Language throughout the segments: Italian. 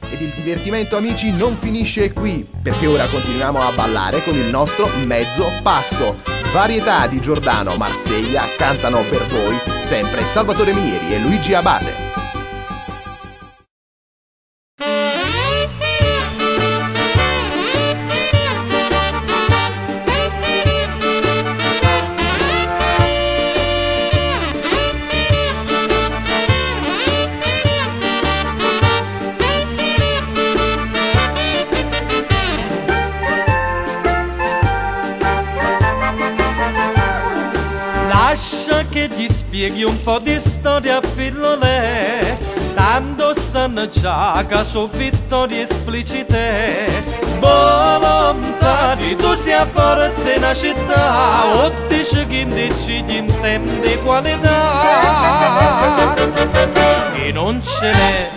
Ed il divertimento, amici, non finisce qui, perché ora continuiamo a ballare con il nostro mezzo passo. Varietà di Giordano Marseglia cantano per voi sempre Salvatore Minieri e Luigi Abate. Che gli spieghi un po' di storia a pillole, tanto sanno già che su vittorie esplicite. Volontari, tu sia forza in una città, o dici che dici gli intendi qualità, che non ce n'è.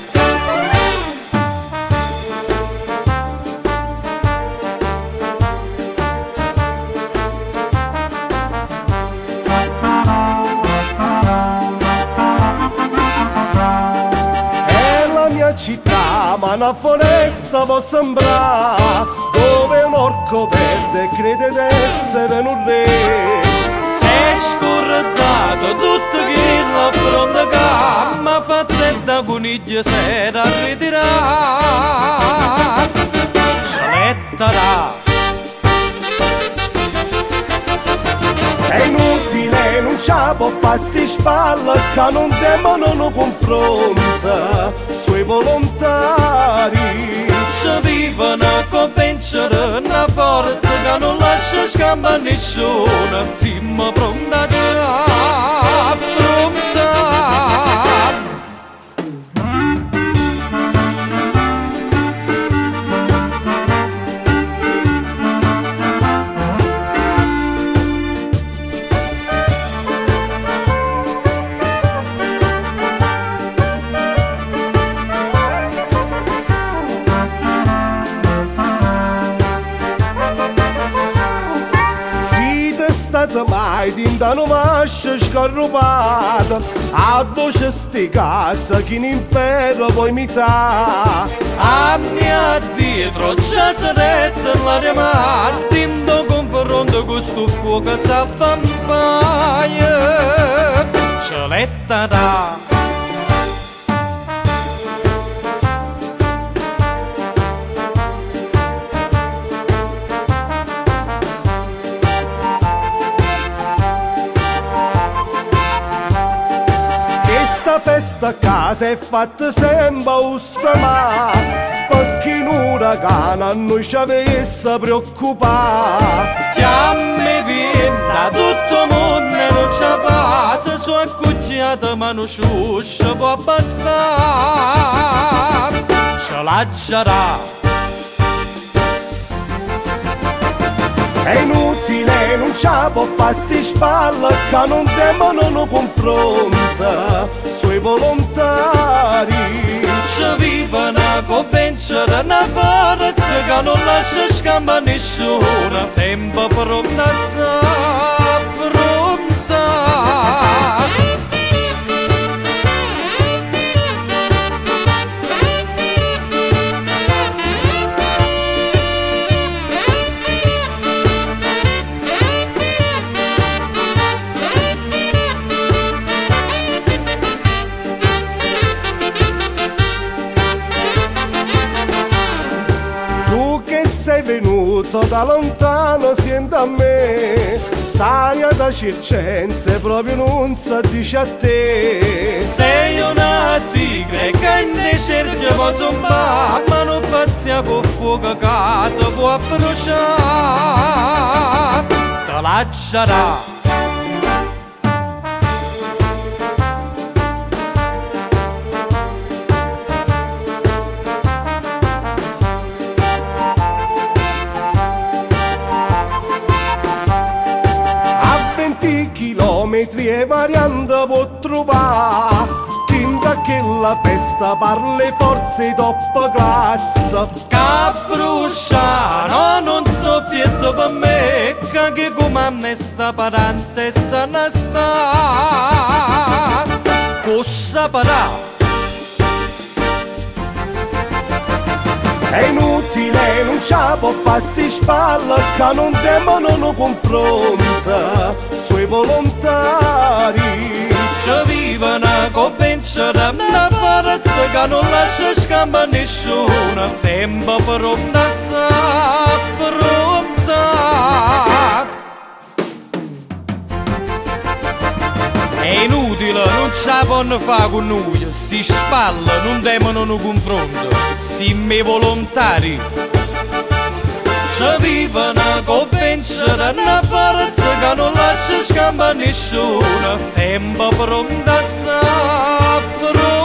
Città, ma una foresta può sembrare, dove un orco verde crede d'essere un re. Sei scordato tutto che la fronte che m'ha fatto da coniglia sera a ritirare. Sceletterà. È inutile, non ci può fare sti spalle, che non demono non confronta sui volontari. Ci vivono con pensiero, una forza che non lascia scampa a nessuno. Siamo pronti a affrontare. Mai tinta non vascia scarrupata, a voce sti casa chi in impero può imitare. Anni addietro già sarete l'aria mare, tinto confronto con sto fuoco s'avvampaia. Sceletterà. Festa a casa è fatta sempre ustamà, perché in uragano a noi ci avesse preoccupare. Chiammi vinta, tutto mondo non ci fa, se sono accuggiata ma non sciuscia può bastare. Ce l'aggerà. È inutile, non ci può fare sti spalle, che non demono non confronta sui volontari. Ci vivono con pensiero, una forza che non lascia scampa a nessuno, sempre pronta a s'affrontare. Sei venuto da lontano, senti a me, sai da circense proprio non si dice a te. Sei una tigre che in deserto può zombare, ma non pazzia con fuoco che ti può bruciare. Te lascerà. Chilometri e variante può trovare, tinta che la festa parli forse top class. Che bruciano non so pietto per me, che come a me sta paranza e se ne sta. Cosa parà? È inutile, non ci può fare sti spalle che non temono un confronto sui volontari. Ci vivono con vincere una forza che non lascia scampa nessuno, sempre pronta a affrontare. È inutile, non ce la possono fare con noi, si spalle, non temono un confronto, siamo i volontari. Ci vivono con vincere una forza che non lascia scampa nessuno, sempre pronta a affrontare.